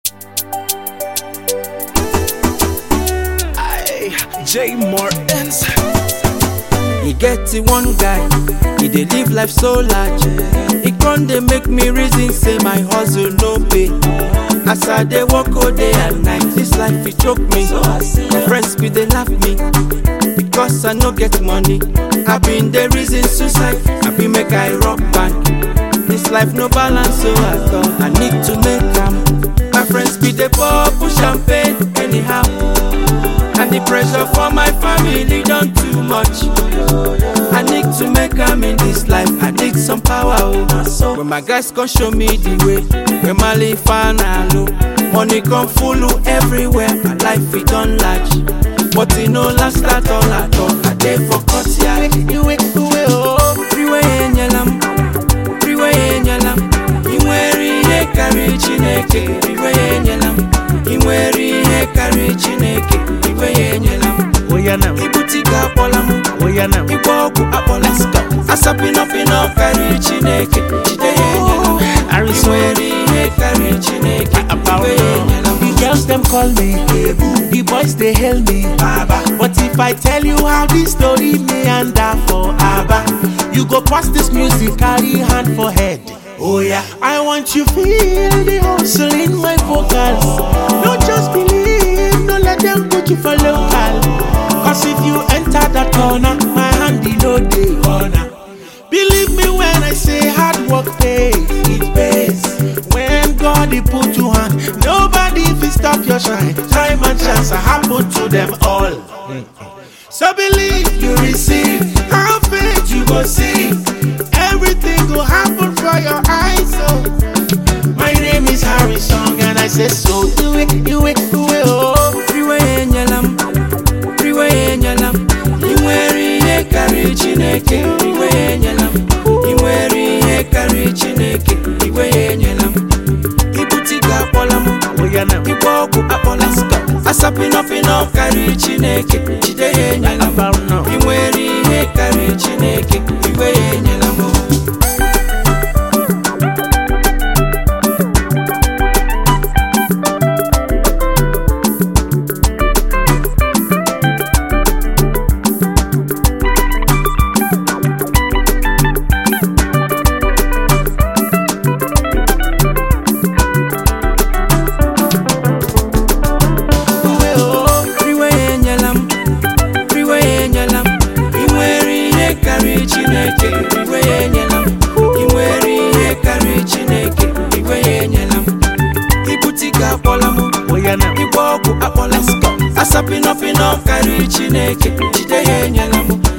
J Martins. He get it one guy, he dey live life so large. He con dey make me reason say my hustle no pay. As I dey work all day and night, this life it choke me. My friends be dey laugh me because I no get money. I been dey reason suicide, I been make I rock band. This life no balance, so I thought I need to make am. My friends be dey pour champagne anyhow, and the pressure for my family done too much. I need to make am in this life, I need some power. When my guys come show me the way, when my life and money come full everywhere, my life it done large. But it no last at all at all. I dey for cut ya. Freeway in yalam, freeway in yalam. Inweri he carry chineke. Freeway in yalam, inweri he carry chineke. Freeway in yalam. Oyanam, Ibutika polamu. Oyanam, Iwoku apola. Let's go. Asapino pino carry chineke. Chide yalam. Inweri he carry chineke. Freeway in yalam. the girls them call me, the boys they hail me, Baba. But if I tell you how this story meander for Abba, you go pass this music, carry hand for head. Oh yeah, I want you feel the hustle in my vocals. Don't just believe, don't let them put you for local. Cause if you enter that corner, my hand in no day corner. Believe me when I say hard work pays, it pays. When God he put you on, nobody will stop your shine. Time and chance happen to them all. So believe you receive, have faith you go see. Everything will happen for your eyes. So my name is Harry Song and I say so. Do it, oh. Freeway in yalam, freeway in yalam. Inweri he carry chineke. Freeway in yalam, inweri he carry chineke. Freeway in yalam. Ibutika polamu. Oyanam, Iwoku apola. Asapino pino carry chineke. Chide yalam. Inweri he carry chineke. Freeway in yalam. Oyanam, Iwoku apola. Asapino pino carry chineke. Chide yalam.